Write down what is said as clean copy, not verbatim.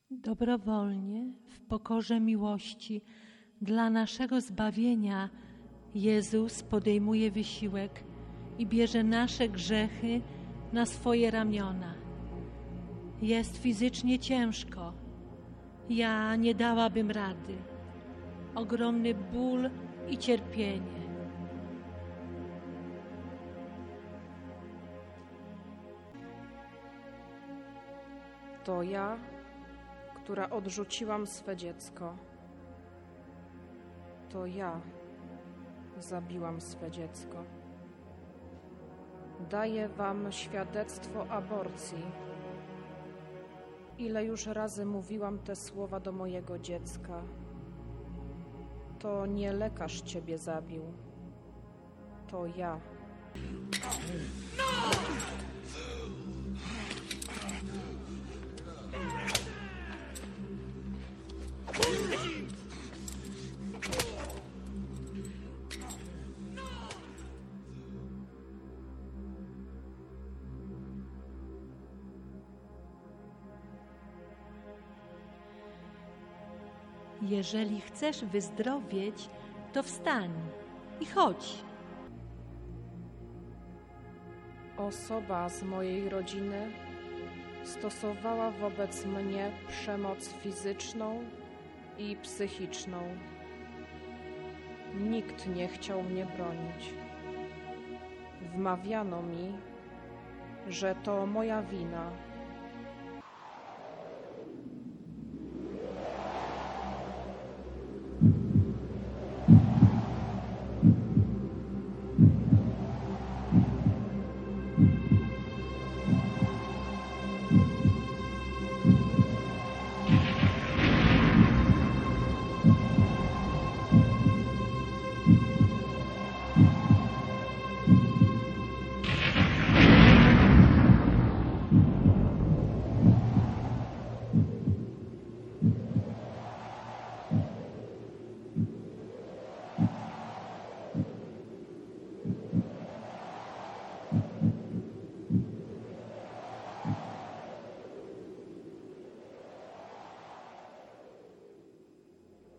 Dobrowolnie, w pokorze miłości dla naszego zbawienia Jezus podejmuje wysiłek i bierze nasze grzechy na swoje ramiona. Jest fizycznie ciężko. Ja nie dałabym rady. Ogromny ból i cierpienie. To ja, która odrzuciłam swe dziecko. To ja zabiłam swe dziecko. Daję wam świadectwo aborcji. Ile już razy mówiłam te słowa do mojego dziecka. To nie lekarz ciebie zabił. To ja. Jeżeli chcesz wyzdrowieć, to wstań i chodź. Osoba z mojej rodziny stosowała wobec mnie przemoc fizyczną i psychiczną. Nikt nie chciał mnie bronić. Wmawiano mi, że to moja wina,